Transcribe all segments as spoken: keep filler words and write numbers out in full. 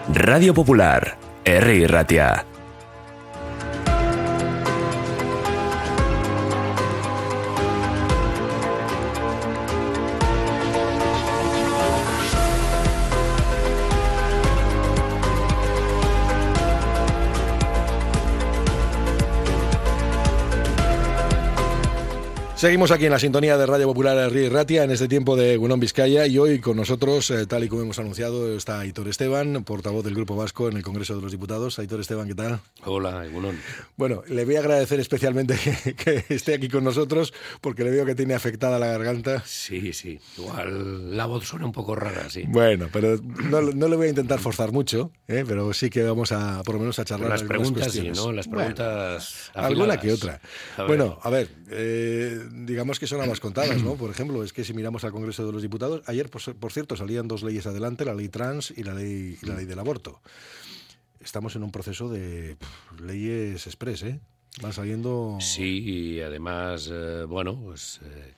Radio Popular, Herri Ratia. Seguimos aquí en la sintonía de Radio Popular Herri Ratia en este tiempo de Egunon Vizcaya, y hoy con nosotros, eh, tal y como hemos anunciado, está Aitor Esteban, portavoz del Grupo Vasco en el Congreso de los Diputados. Aitor Esteban, ¿qué tal? Hola, Egunon. Bueno, le voy a agradecer especialmente que, que esté aquí con nosotros, porque le veo que tiene afectada la garganta. Sí, sí, igual la voz suena un poco rara, sí. Bueno, pero no, no le voy a intentar forzar mucho, ¿eh? Pero sí que vamos a, por lo menos, a charlar. Las preguntas, cuestiones. sí, ¿no? Las preguntas bueno, alguna que otra. A bueno, a ver, eh, digamos que son ambas contadas, ¿no? Por ejemplo, es que si miramos al Congreso de los Diputados, ayer, por, por cierto, salían dos leyes adelante, la ley trans y la ley, y la ley del aborto. Estamos en un proceso de pff, leyes express, ¿eh? Van saliendo... Sí, y además, eh, bueno, pues eh,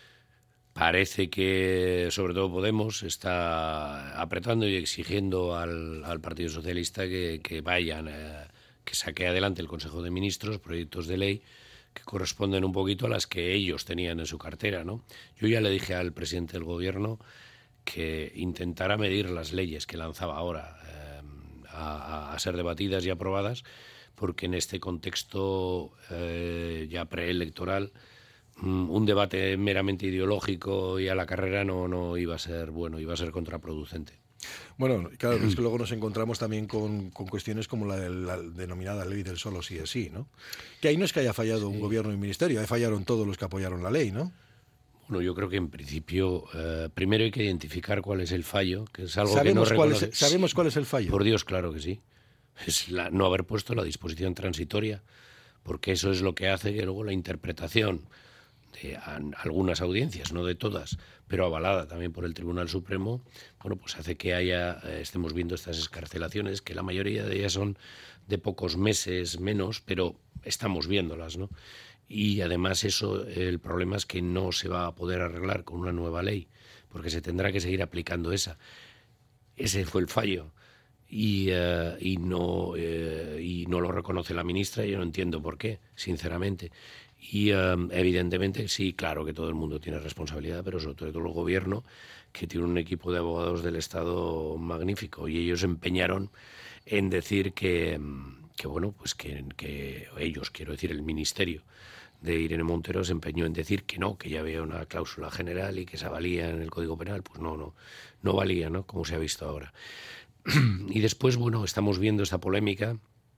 parece que, sobre todo Podemos, está apretando y exigiendo al, al Partido Socialista que, que vayan, eh, que saque adelante el Consejo de Ministros proyectos de ley que corresponden un poquito a las que ellos tenían en su cartera, ¿no? Yo ya le dije al presidente del Gobierno que intentara medir las leyes que lanzaba ahora eh, a, a ser debatidas y aprobadas, porque en este contexto eh, ya preelectoral um, un debate meramente ideológico y a la carrera no, no iba a ser bueno, iba a ser contraproducente. Bueno, claro, es que luego nos encontramos también con, con cuestiones como la, de, la denominada ley del solo sí es sí, ¿no? Que ahí no es que haya fallado sí. un gobierno y un ministerio, ahí fallaron todos los que apoyaron la ley, ¿no? Bueno, yo creo que en principio eh, primero hay que identificar cuál es el fallo, que es algo ¿Sabemos que no cuál reconoce... es, ¿Sabemos cuál es el fallo? Por Dios, claro que sí. Es la, no haber puesto la disposición transitoria, porque eso es lo que hace que luego la interpretación de a, algunas audiencias, no de todas, pero avalada también por el Tribunal Supremo, bueno, pues hace que haya, eh, estemos viendo estas excarcelaciones, que la mayoría de ellas son de pocos meses menos, pero estamos viéndolas, ¿no? Y además eso, el problema es que no se va a poder arreglar con una nueva ley, porque se tendrá que seguir aplicando esa. Ese fue el fallo. Y, uh, y, no, uh, y no lo reconoce la ministra, y yo no entiendo por qué, sinceramente. Y um, evidentemente sí, claro que todo el mundo tiene responsabilidad, pero sobre todo el gobierno, que tiene un equipo de abogados del Estado magnífico, y ellos empeñaron en decir que, que bueno, pues que, que ellos, quiero decir, el ministerio de Irene Montero se empeñó en decir que no, que ya había una cláusula general y que esa valía en el Código Penal. Pues no, no, no valía, ¿no? Como se ha visto ahora. Y después, bueno, estamos viendo esta polémica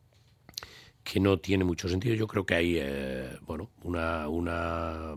que no tiene mucho sentido. Yo creo que hay, eh, bueno, una, una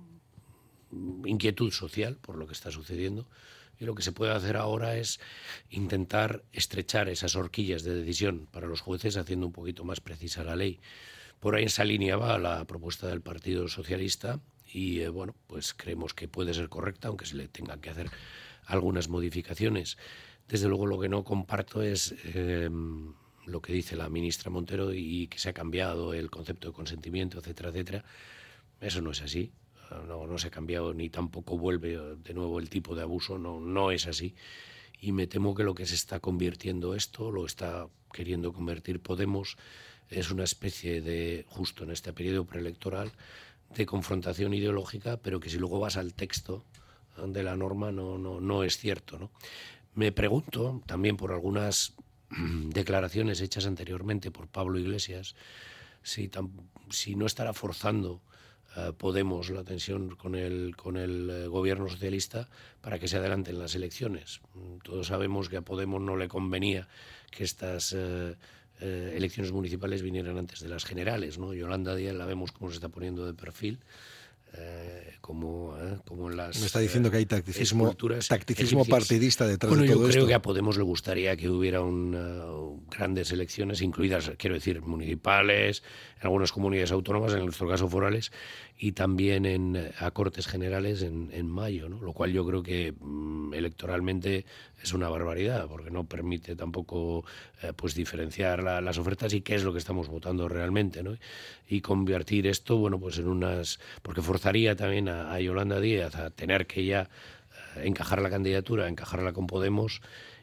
inquietud social por lo que está sucediendo, y lo que se puede hacer ahora es intentar estrechar esas horquillas de decisión para los jueces, haciendo un poquito más precisa la ley. Por ahí en esa línea va la propuesta del Partido Socialista y, eh, bueno, pues creemos que puede ser correcta, aunque se le tengan que hacer algunas modificaciones. Desde luego lo que no comparto es eh, lo que dice la ministra Montero, y que se ha cambiado el concepto de consentimiento, etcétera, etcétera. Eso no es así. No, no se ha cambiado, ni tampoco vuelve de nuevo el tipo de abuso. No, no es así. Y me temo que lo que se está convirtiendo esto, lo está queriendo convertir Podemos, es una especie de, justo en este periodo preelectoral, de confrontación ideológica, pero que si luego vas al texto de la norma no, no, no es cierto, ¿no? Me pregunto, también por algunas declaraciones hechas anteriormente por Pablo Iglesias, si, tam, si no estará forzando uh, Podemos la tensión con el, con el uh, gobierno socialista para que se adelanten las elecciones. Todos sabemos que a Podemos no le convenía que estas uh, uh, elecciones municipales vinieran antes de las generales, ¿no? Yolanda Díaz la vemos cómo se está poniendo de perfil. Eh, como, eh, como en las... Me está diciendo que hay tacticismo, tacticismo partidista detrás bueno, de todo esto. Bueno, yo creo que a Podemos le gustaría que hubiera una, grandes elecciones, incluidas, quiero decir, municipales, en algunas comunidades autónomas, en nuestro caso forales, y también en, a Cortes Generales en, en mayo, ¿no? Lo cual yo creo que mm, electoralmente es una barbaridad, porque no permite tampoco eh, pues diferenciar la, las ofertas y qué es lo que estamos votando realmente, ¿no? Y convertir esto, bueno, pues en unas... porque forzaría también a, a Yolanda Díaz a tener que ya eh, encajar la candidatura, encajarla con Podemos,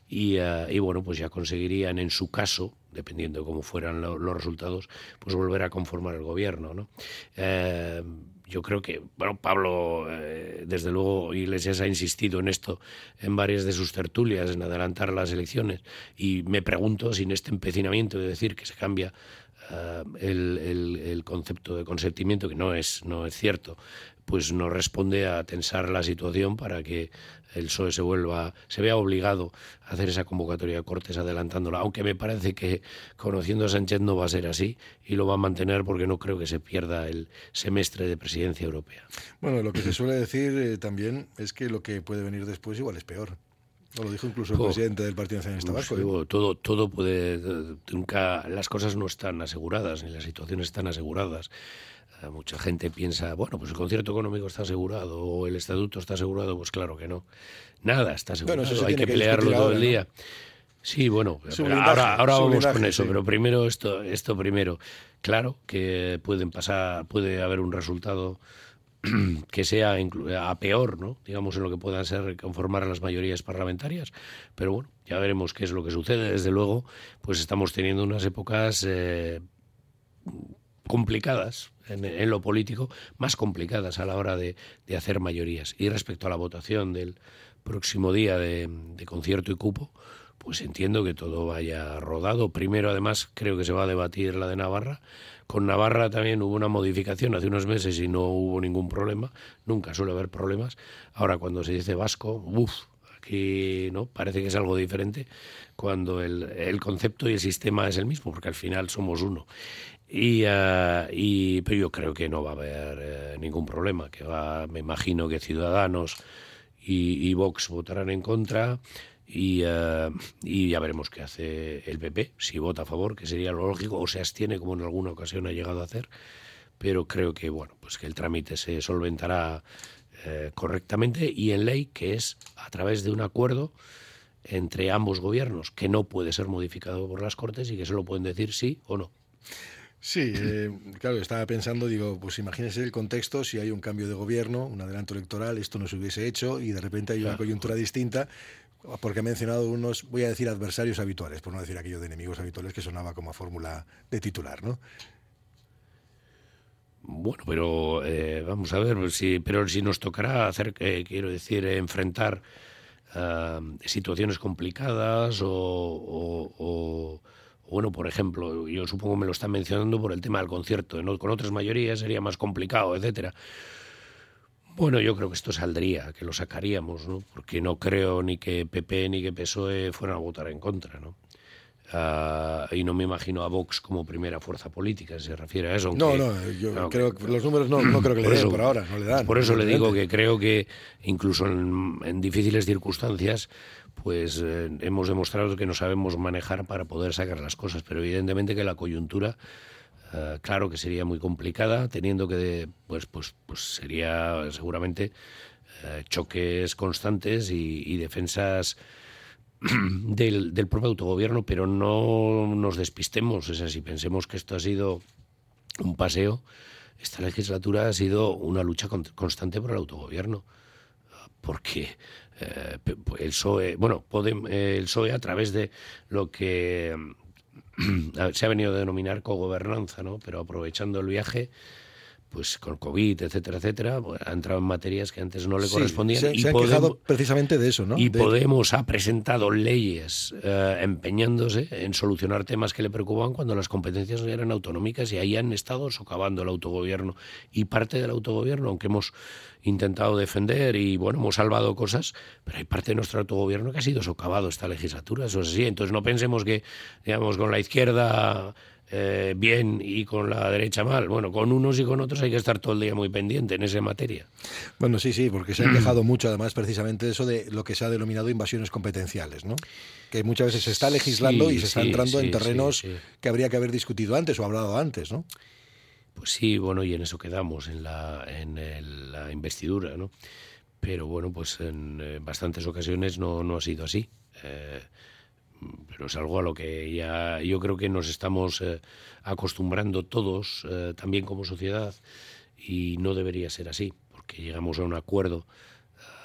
y, uh, y bueno, pues ya conseguirían en su caso, dependiendo de cómo fueran lo, los resultados, pues volver a conformar el gobierno, ¿no? Eh, yo creo que, bueno, Pablo, eh, desde luego, Iglesias ha insistido en esto en varias de sus tertulias, en adelantar las elecciones, y me pregunto si en este empecinamiento de decir que se cambia uh, el, el, el concepto de consentimiento, que no es, no es cierto, pues no responde a tensar la situación para que el P S O E se vuelva, se vea obligado a hacer esa convocatoria de Cortes adelantándola, aunque me parece que, conociendo a Sánchez, no va a ser así y lo va a mantener porque no creo que se pierda el semestre de presidencia europea. Bueno, lo que se suele decir eh, también es que lo que puede venir después igual es peor. No lo dijo incluso el oh, presidente del Partido Nacionalista Vasco. ¿eh? Todo, todo puede, nunca, las cosas no están aseguradas, ni las situaciones están aseguradas. Mucha gente piensa, bueno, pues el concierto económico está asegurado o el estatuto está asegurado. Pues claro que no. Nada está asegurado. Bueno, hay que, que pelearlo todo ahora, el día. ¿No? Sí, bueno, ahora, ahora vamos con eso, sí. Pero primero esto, esto primero. Claro que pueden pasar, puede haber un resultado que sea a peor, ¿no? Digamos, en lo que puedan ser conformar las mayorías parlamentarias, pero bueno, ya veremos qué es lo que sucede. Desde luego, pues estamos teniendo unas épocas eh, complicadas en, en lo político, más complicadas a la hora de, de hacer mayorías. Y respecto a la votación del próximo día de, de concierto y cupo, pues entiendo que todo vaya rodado. Primero, además, creo que se va a debatir la de Navarra. Con Navarra también hubo una modificación hace unos meses y no hubo ningún problema. Nunca suele haber problemas. Ahora, cuando se dice vasco, uff, aquí no parece que es algo diferente, cuando el, el concepto y el sistema es el mismo, porque al final somos uno. Y, uh, y pero yo creo que no va a haber eh, ningún problema, que va, me imagino que Ciudadanos y, y Vox votarán en contra y, uh, y ya veremos qué hace el P P, si vota a favor, que sería lo lógico, o se abstiene como en alguna ocasión ha llegado a hacer, pero creo que bueno, pues que el trámite se solventará eh, correctamente y en ley, que es a través de un acuerdo entre ambos gobiernos, que no puede ser modificado por las Cortes y que solo pueden decir sí o no. Sí, eh, claro, estaba pensando, digo, pues imagínese el contexto, si hay un cambio de gobierno, un adelanto electoral, esto no se hubiese hecho y de repente hay una coyuntura distinta, porque ha mencionado unos, voy a decir, adversarios habituales, por no decir aquello de enemigos habituales que sonaba como fórmula de titular, ¿no? Bueno, pero eh, vamos a ver, si, pero si nos tocará hacer, eh, quiero decir, eh, enfrentar uh, situaciones complicadas o... o, o Bueno, por ejemplo, yo supongo me lo están mencionando por el tema del concierto, ¿no? Con otras mayorías sería más complicado, etcétera. Bueno, yo creo que esto saldría, que lo sacaríamos, ¿no? Porque no creo ni que P P ni que P S O E fueran a votar en contra, ¿no? Uh, y no me imagino a Vox como primera fuerza política, si se refiere a eso. Aunque, no, no, yo no, creo que los números no, no creo que le den eso, por ahora, no le dan. Por eso le digo que creo que incluso en, en difíciles circunstancias pues eh, hemos demostrado que no sabemos manejar para poder sacar las cosas, pero evidentemente que la coyuntura, eh, claro que sería muy complicada, teniendo que, pues, pues, pues sería seguramente eh, choques constantes y, y defensas del, del propio autogobierno, pero no nos despistemos, es así, pensemos que esto ha sido un paseo, esta legislatura ha sido una lucha con, constante por el autogobierno, porque eh, el P S O E, bueno, Podem, eh, el P S O E a través de lo que eh, se ha venido a denominar cogobernanza, ¿no? Pero aprovechando el viaje, pues con COVID, etcétera, etcétera, pues, ha entrado en materias que antes no le sí, correspondían. Se, y se ha Podemos, quejado precisamente de eso, ¿no? Y de... Podemos ha presentado leyes eh, empeñándose en solucionar temas que le preocupaban cuando las competencias eran autonómicas y ahí han estado socavando el autogobierno. Y parte del autogobierno, aunque hemos intentado defender y, bueno, hemos salvado cosas, pero hay parte de nuestro autogobierno que ha sido socavado esta legislatura, eso es así. Entonces no pensemos que, digamos, con la izquierda... Eh, bien y con la derecha mal. Bueno, con unos y con otros hay que estar todo el día muy pendiente en esa materia. Bueno, sí, sí, porque se han quejado mucho, además, precisamente de eso de lo que se ha denominado invasiones competenciales, ¿no? Que muchas veces se está legislando sí, y se está sí, entrando sí, en terrenos sí, sí. que habría que haber discutido antes o hablado antes, ¿no? Pues sí, bueno, y en eso quedamos, en la, en el, la investidura, ¿no? Pero bueno, pues en, en bastantes ocasiones no, no ha sido así. Eh, pero es algo a lo que ya yo creo que nos estamos eh, acostumbrando todos, eh, también como sociedad, y no debería ser así, porque llegamos a un acuerdo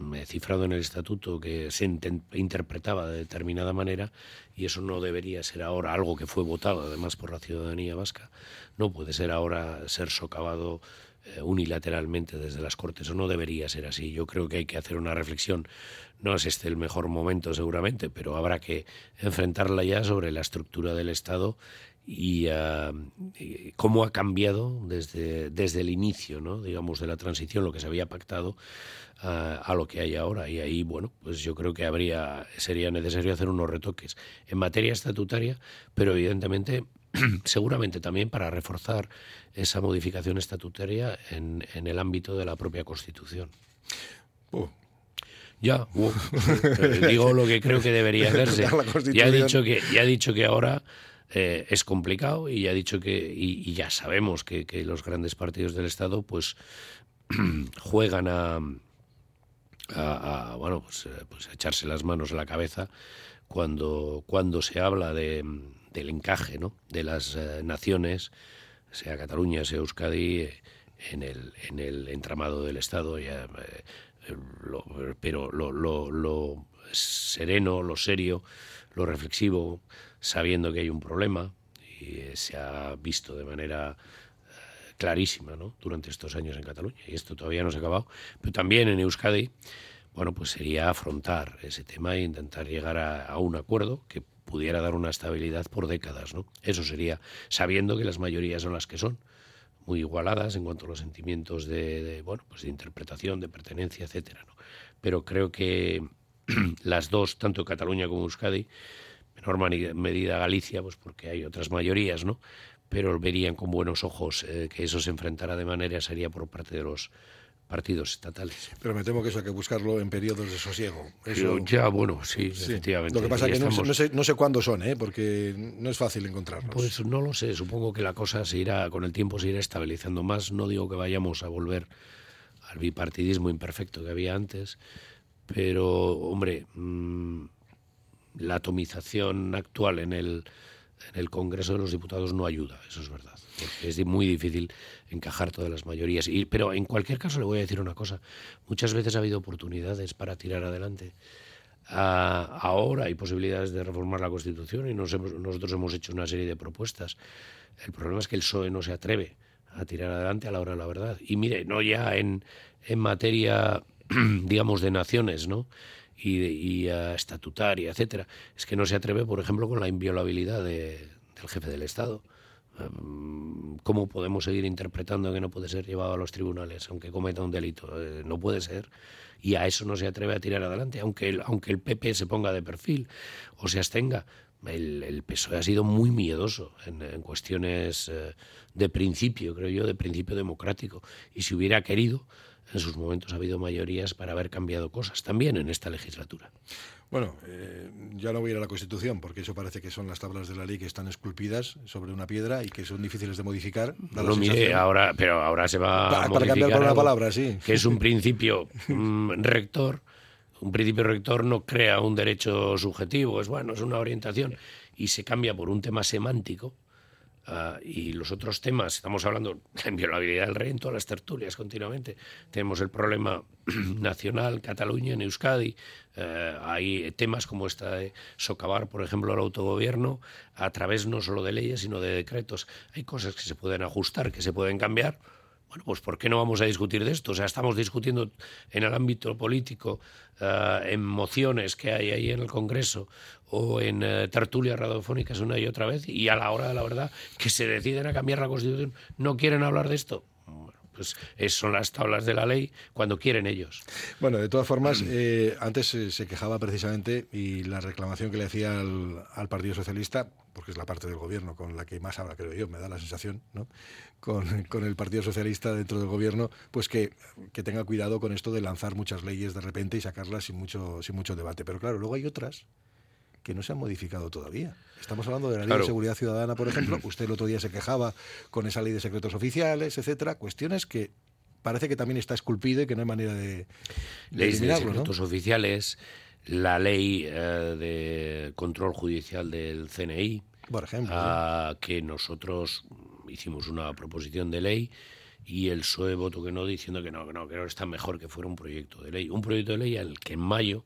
cifrado en el estatuto que se interpretaba de determinada manera, y eso no debería ser ahora algo que fue votado además por la ciudadanía vasca, no puede ser ahora ser socavado eh, unilateralmente desde las Cortes, o no debería ser así. Yo creo que hay que hacer una reflexión. No es este el mejor momento seguramente, pero habrá que enfrentarla ya sobre la estructura del Estado y, uh, y cómo ha cambiado desde, desde el inicio, ¿no?, digamos, de la transición, lo que se había pactado, uh, a lo que hay ahora. Y ahí, bueno, pues yo creo que habría sería necesario hacer unos retoques en materia estatutaria, pero evidentemente seguramente también para reforzar esa modificación estatutaria en, en el ámbito de la propia Constitución. Uh. Ya, uh, digo lo que creo que debería hacerse. Ya ha dicho que, ya ha dicho que ahora eh, es complicado, y ya ha dicho que, y, y ya sabemos que, que los grandes partidos del Estado pues juegan a, a, a bueno pues, pues a echarse las manos a la cabeza cuando, cuando se habla de, del encaje, ¿no?, de las eh, naciones, sea Cataluña, sea Euskadi, eh, en el, en el entramado del Estado. Ya, eh, Lo, pero lo, lo, lo sereno, lo serio, lo reflexivo, sabiendo que hay un problema, y eh, se ha visto de manera eh, clarísima, ¿no?, durante estos años en Cataluña, y esto todavía no se ha acabado, pero también en Euskadi, bueno, pues sería afrontar ese tema e intentar llegar a, a un acuerdo que pudiera dar una estabilidad por décadas, ¿no? Eso sería, sabiendo que las mayorías son las que son, muy igualadas en cuanto a los sentimientos de, de bueno, pues de interpretación, de pertenencia, etcétera, ¿no? Pero creo que las dos, tanto Cataluña como Euskadi, en menor medida Galicia, pues porque hay otras mayorías, ¿no?, pero verían con buenos ojos eh, que eso se enfrentara de manera seria por parte de los partidos estatales. Pero me temo que eso hay que buscarlo en periodos de sosiego. Eso... Pero ya, bueno, sí, sí, efectivamente. Lo que pasa es que estamos... no, no, sé, no sé cuándo son, ¿eh?, porque no es fácil encontrarlos. Pues no lo sé, supongo que la cosa se irá, con el tiempo se irá estabilizando más. No digo que vayamos a volver al bipartidismo imperfecto que había antes, pero, hombre, mmm, la atomización actual en el, en el Congreso de los Diputados no ayuda, eso es verdad, porque es muy difícil encajar todas las mayorías. Y, pero en cualquier caso le voy a decir una cosa, muchas veces ha habido oportunidades para tirar adelante. Uh, ahora hay posibilidades de reformar la Constitución y nos hemos, nosotros hemos hecho una serie de propuestas. El problema es que el P S O E no se atreve a tirar adelante a la hora de la verdad. Y mire, no ya en, en materia, digamos, de naciones, ¿no?, y, y uh, estatutaria, etcétera. Es que no se atreve, por ejemplo, con la inviolabilidad de, del jefe del Estado. Um, ¿Cómo podemos seguir interpretando que no puede ser llevado a los tribunales aunque cometa un delito? Eh, no puede ser. Y a eso no se atreve a tirar adelante, aunque el, aunque el P P se ponga de perfil o se abstenga. El, el P S O E ha sido muy miedoso en, en cuestiones eh, de principio, creo yo, de principio democrático. Y si hubiera querido, en sus momentos ha habido mayorías para haber cambiado cosas, también en esta legislatura. Bueno, eh, ya no voy a ir a la Constitución, porque eso parece que son las tablas de la ley que están esculpidas sobre una piedra y que son difíciles de modificar. No, no mire, ahora, pero ahora se va para, a para cambiar por una palabra, sí. Que es un principio mm, rector. Un principio rector no crea un derecho subjetivo, es bueno, es una orientación, y se cambia por un tema semántico. Uh, y los otros temas, estamos hablando de inviolabilidad del rey en todas las tertulias continuamente. Tenemos el problema nacional, Cataluña, en Euskadi. Uh, hay temas como esta de socavar, por ejemplo, el autogobierno a través no solo de leyes, sino de decretos. Hay cosas que se pueden ajustar, que se pueden cambiar. Bueno, pues ¿por qué no vamos a discutir de esto? O sea, estamos discutiendo en el ámbito político, uh, en mociones que hay ahí en el Congreso o en uh, tertulias radiofónicas una y otra vez, y a la hora de la verdad que se deciden a cambiar la Constitución, ¿no quieren hablar de esto? Bueno, pues es, son las tablas de la ley cuando quieren ellos. Bueno, de todas formas, eh, antes eh, se quejaba precisamente, y la reclamación que le hacía al, al Partido Socialista, porque es la parte del gobierno con la que más habla, creo yo, me da la sensación, ¿no?, con, con el Partido Socialista dentro del gobierno, pues que, que tenga cuidado con esto de lanzar muchas leyes de repente y sacarlas sin mucho, sin mucho debate. Pero claro, luego hay otras que no se han modificado todavía. Estamos hablando de la Ley claro. de Seguridad Ciudadana, por ejemplo. Usted el otro día se quejaba con esa Ley de Secretos Oficiales, etcétera. Cuestiones que parece que también está esculpido y que no hay manera de, de Leyes de Secretos ¿no? Oficiales, la Ley eh, de Control Judicial del C N I, por ejemplo, uh, que nosotros hicimos una proposición de ley y el P S O E votó que no, diciendo que no, que no, que no está mejor que fuera un proyecto de ley. Un proyecto de ley al que en mayo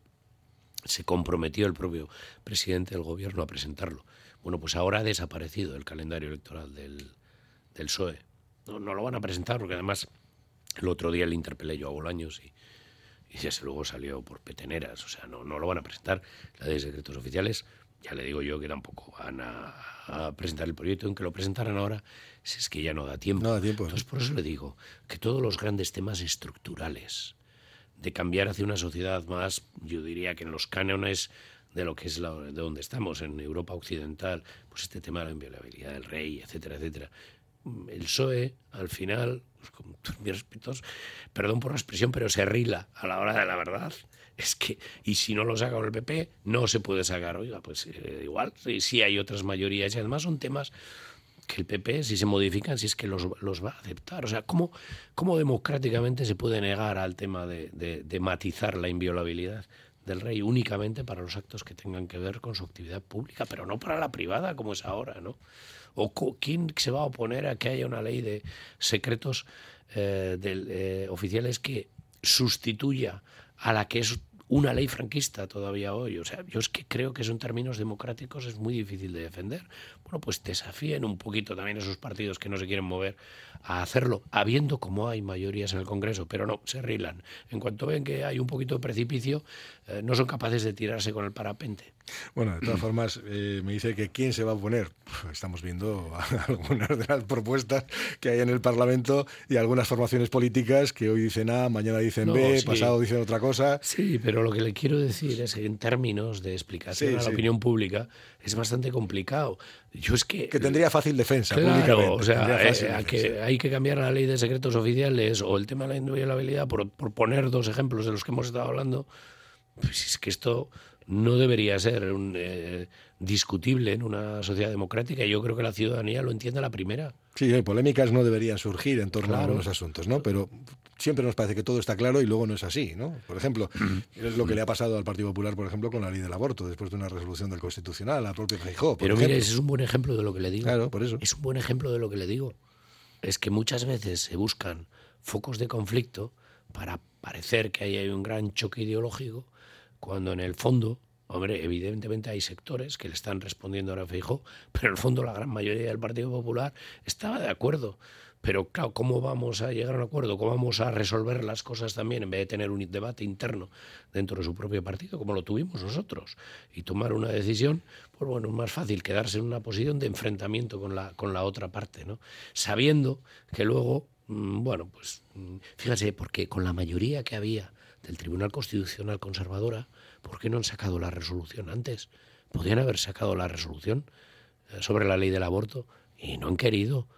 se comprometió el propio presidente del gobierno a presentarlo. Bueno, pues ahora ha desaparecido el calendario electoral del, del P S O E. No, no lo van a presentar porque además el otro día le interpelé yo a Bolaños y, y desde luego salió por peteneras. O sea, no, no lo van a presentar. La ley de secretos oficiales, ya le digo yo que tampoco van a, a presentar el proyecto. Aunque lo presentaran ahora, si es que ya no da tiempo. No da tiempo. Entonces, por eso le digo que todos los grandes temas estructurales de cambiar hacia una sociedad más, yo diría que en los cánones de lo que es la, de donde estamos, en Europa occidental, pues este tema de la inviolabilidad del rey, etcétera, etcétera. El P S O E, al final, pues con todos mis respetos, perdón por la expresión, pero se rila a la hora de la verdad. Es que, y si no lo saca con el P P, no se puede sacar. Oiga, pues eh, igual, sí, sí hay otras mayorías, y además son temas que el P P, si se modifican, si es que los, los va a aceptar. O sea, ¿cómo, cómo democráticamente se puede negar al tema de, de, de matizar la inviolabilidad del rey únicamente para los actos que tengan que ver con su actividad pública, pero no para la privada, como es ahora, ¿no? ¿O quién se va a oponer a que haya una ley de secretos eh, del, eh, oficiales que sustituya a la que es una ley franquista todavía hoy? O sea, yo es que creo que eso en términos democráticos es muy difícil de defender. Bueno, pues desafíen un poquito también esos partidos que no se quieren mover a hacerlo, habiendo como hay mayorías en el Congreso, pero no, se rilan. En cuanto ven que hay un poquito de precipicio, eh, no son capaces de tirarse con el parapente. Bueno, de todas formas, eh, me dice que ¿quién se va a oponer? Estamos viendo algunas de las propuestas que hay en el Parlamento y algunas formaciones políticas que hoy dicen A, mañana dicen No, B, sí. pasado dicen otra cosa. Sí, pero lo que le quiero decir es que en términos de explicación Sí, a la sí. opinión pública es bastante complicado. Yo es que... Que tendría fácil defensa, Claro, públicamente. o sea, Tendría fácil eh, a defensa. que hay que cambiar la ley de secretos oficiales o el tema de la inviolabilidad, por, por poner dos ejemplos de los que hemos estado hablando, pues es que esto no debería ser un, eh, discutible en una sociedad democrática, y yo creo que la ciudadanía lo entiende a la primera. Sí, eh, polémicas no deberían surgir en torno Claro. a algunos asuntos, ¿no? Pero siempre nos parece que todo está claro y luego no es así, ¿no? Por ejemplo, es lo que le ha pasado al Partido Popular, por ejemplo, con la ley del aborto, después de una resolución del Constitucional, a propio Feijóo. Pero ejemplo. mire, ese es un buen ejemplo de lo que le digo. Claro, por eso. Es un buen ejemplo de lo que le digo. Es que muchas veces se buscan focos de conflicto para parecer que ahí hay un gran choque ideológico, cuando en el fondo, hombre, evidentemente hay sectores que le están respondiendo ahora a Feijóo, pero en el fondo la gran mayoría del Partido Popular estaba de acuerdo. Pero claro, ¿cómo vamos a llegar a un acuerdo? ¿Cómo vamos a resolver las cosas también en vez de tener un debate interno dentro de su propio partido, como lo tuvimos nosotros, y tomar una decisión? Pues bueno, es más fácil quedarse en una posición de enfrentamiento con la, con la otra parte, ¿no? Sabiendo que luego, mmm, bueno, pues fíjate, porque con la mayoría que había del Tribunal Constitucional conservadora, ¿por qué no han sacado la resolución antes? Podrían haber sacado la resolución sobre la ley del aborto y no han querido.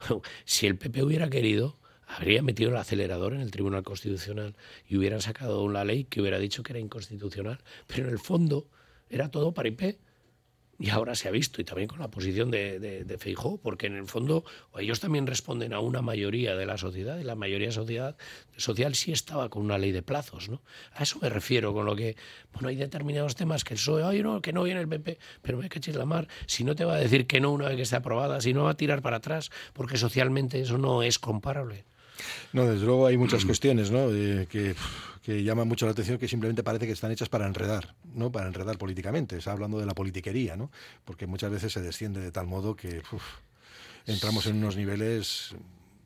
Si el P P hubiera querido, habría metido el acelerador en el Tribunal Constitucional y hubieran sacado una ley que hubiera dicho que era inconstitucional. Pero en el fondo era todo paripé. Y ahora se ha visto, y también con la posición de, de, de Feijóo, porque en el fondo ellos también responden a una mayoría de la sociedad, y la mayoría sociedad, social sí estaba con una ley de plazos, ¿no? A eso me refiero, con lo que, bueno, hay determinados temas que el P S O E, ay, no, que no viene el P P, pero me caches la mar, si no te va a decir que no una vez que esté aprobada, si no va a tirar para atrás, porque socialmente eso no es comparable. No, desde luego hay muchas cuestiones, ¿no? Eh, que, que llaman mucho la atención, que simplemente parece que están hechas para enredar, ¿no? Para enredar políticamente. Está hablando de la politiquería, ¿no? Porque muchas veces se desciende de tal modo que uf, entramos en unos niveles...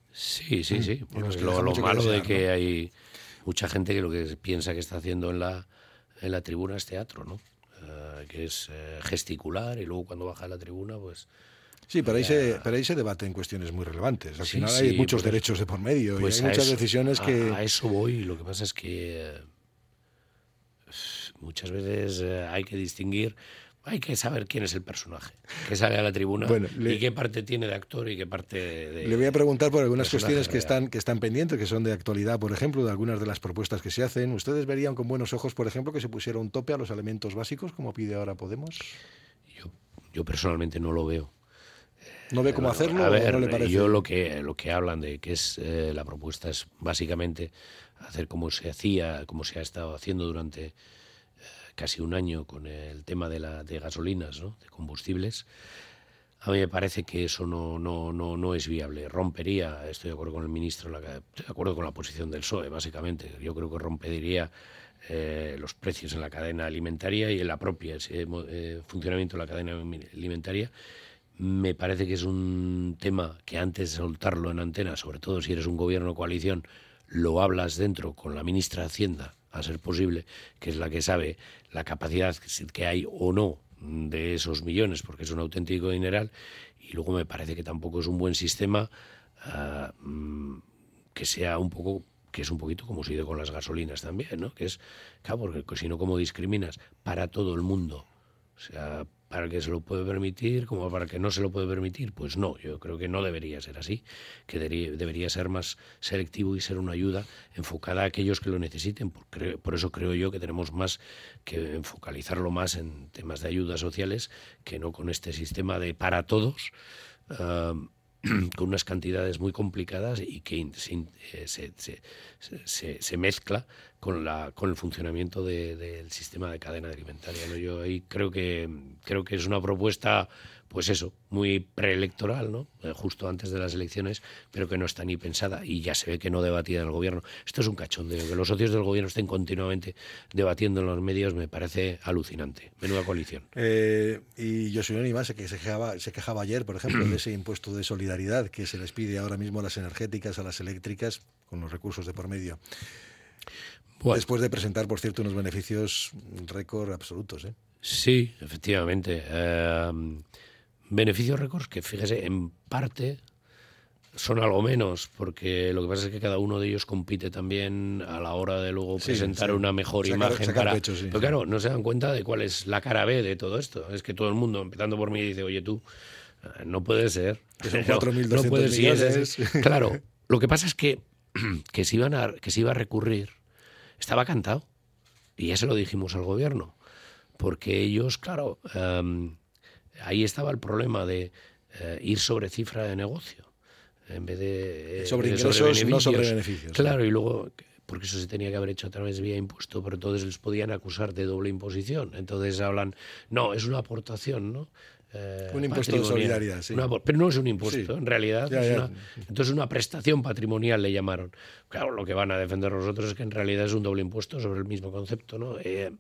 Sí, sí, sí. en los que Lo, deja lo mucho que malo desear, de que ¿no? hay mucha gente que lo que piensa que está haciendo en la, en la tribuna es teatro, ¿no? Uh, que es uh, gesticular, y luego cuando baja a la tribuna, pues... Sí, pero ahí, se, pero ahí se debaten cuestiones muy relevantes. Al Sí, final sí, hay muchos pues, derechos de por medio pues y hay muchas eso, decisiones que... A, a eso voy. Lo que pasa es que eh, muchas veces eh, hay que distinguir, hay que saber quién es el personaje que sale a la tribuna, Bueno, le, y qué parte tiene de actor y qué parte de... Le voy a preguntar por algunas cuestiones que real. están, que están pendientes, que son de actualidad, por ejemplo, de algunas de las propuestas que se hacen. ¿Ustedes verían con buenos ojos, por ejemplo, que se pusiera un tope a los alimentos básicos, como pide ahora Podemos? Yo, yo personalmente no lo veo. ¿No ve cómo Bueno, hacerlo a ver, o no le parece? yo lo que lo que hablan de que es eh, la propuesta es básicamente hacer como se hacía, como se ha estado haciendo durante eh, casi un año con el tema de la de gasolinas, ¿no? De combustibles, a mí me parece que eso no, no, no, no es viable. Rompería, estoy de acuerdo con el ministro, estoy de acuerdo con la posición del P S O E, básicamente. Yo creo que rompería eh, los precios en la cadena alimentaria y en la propia ese, eh, funcionamiento de la cadena alimentaria. Me parece que es un tema que antes de soltarlo en antena, sobre todo si eres un gobierno o coalición, lo hablas dentro con la ministra de Hacienda, a ser posible, que es la que sabe la capacidad que hay o no de esos millones, porque es un auténtico dineral, y luego me parece que tampoco es un buen sistema uh, que sea un poco, que es un poquito como se ha ido con las gasolinas también, ¿no? Que es, claro, porque si no, ¿cómo discriminas? Para todo el mundo. O sea, para el que se lo puede permitir, como para el que no se lo puede permitir, pues no, yo creo que no debería ser así, que debería, debería ser más selectivo y ser una ayuda enfocada a aquellos que lo necesiten. Por, por eso creo yo que tenemos más que focalizarlo más en temas de ayudas sociales que no con este sistema de para todos, uh, con unas cantidades muy complicadas y que se, se, se, se, se mezcla con la con el funcionamiento de, del sistema de cadena alimentaria, ¿no? Yo ahí creo que creo que es una propuesta, pues eso, muy preelectoral, ¿no? Eh, justo antes de las elecciones, pero que no está ni pensada y ya se ve que no debatida en el gobierno. Esto es un cachondeo, que los socios del gobierno estén continuamente debatiendo en los medios me parece alucinante. Menuda coalición. Eh, y José Luis Mas, que se quejaba, se quejaba ayer, por ejemplo, de ese impuesto de solidaridad que se les pide ahora mismo a las energéticas, a las eléctricas, con los recursos de por medio. Bueno. Después de presentar, por cierto, unos beneficios récord absolutos, ¿eh? Sí, efectivamente. Eh, beneficios récords que, fíjese, en parte son algo menos, porque lo que pasa es que cada uno de ellos compite también a la hora de luego sí, presentar sí. una mejor sacar, imagen. Sacar para... pecho, sí, Pero sí. claro, no se dan cuenta de cuál es la cara B de todo esto. Es que todo el mundo, empezando por mí, dice, oye tú, no puede ser. Que son cuatro mil doscientos no puede millones. ser. Claro, lo que pasa es que, que, se iban a, que se iba a recurrir. Estaba cantado, y ya se lo dijimos al gobierno, porque ellos, claro, um, ahí estaba el problema de uh, ir sobre cifra de negocio, en vez de... Eh, sobre de ingresos, sobre no sobre beneficios. Claro, y luego, porque eso se tenía que haber hecho a través de vía impuesto, pero entonces les podían acusar de doble imposición. Entonces hablan, no, es una aportación, ¿no? Eh, un impuesto de solidaridad, sí. Una, pero no es un impuesto, sí. En realidad. Ya, es ya. una, entonces una prestación patrimonial le llamaron. Claro, lo que van a defender nosotros es que en realidad es un doble impuesto sobre el mismo concepto, ¿no? Eh,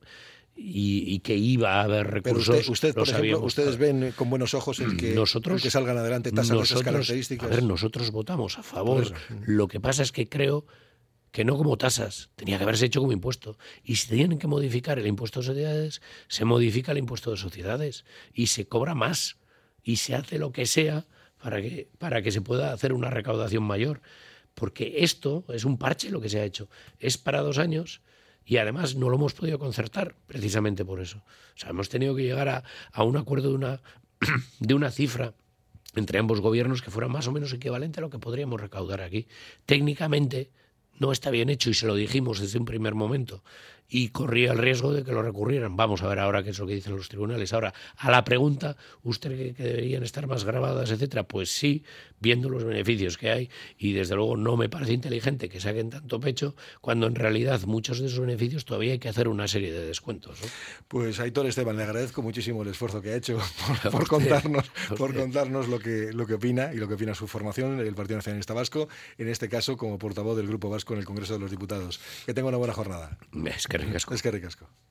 y, y que iba a haber recursos. Pero usted, usted por ejemplo, ustedes ven con buenos ojos el que, nosotros, el que salgan adelante tasas de esas características. A ver, nosotros votamos a favor. Lo que pasa es que creo que no como tasas, tenía que haberse hecho como impuesto. Y si tienen que modificar el impuesto de sociedades, se modifica el impuesto de sociedades y se cobra más y se hace lo que sea para que, para que se pueda hacer una recaudación mayor. Porque esto es un parche lo que se ha hecho. Es para dos años y además no lo hemos podido concertar precisamente por eso. O sea, hemos tenido que llegar a, a un acuerdo de una, de una cifra entre ambos gobiernos que fuera más o menos equivalente a lo que podríamos recaudar aquí. Técnicamente no está bien hecho y se lo dijimos desde un primer momento y corría el riesgo de que lo recurrieran. Vamos a ver ahora qué es lo que dicen los tribunales. Ahora, a la pregunta, ¿usted cree que deberían estar más grabadas, etcétera? Pues sí, viendo los beneficios que hay, y desde luego no me parece inteligente que saquen tanto pecho cuando en realidad muchos de esos beneficios todavía hay que hacer una serie de descuentos, ¿no? Pues Aitor Esteban, le agradezco muchísimo el esfuerzo que ha hecho por, por contarnos, por contarnos lo que, lo que opina y lo que opina su formación, el Partido Nacionalista Vasco, en este caso como portavoz del Grupo Vasco en el Congreso de los Diputados. Que tenga una buena jornada. Es que ricasco. Es que ricasco.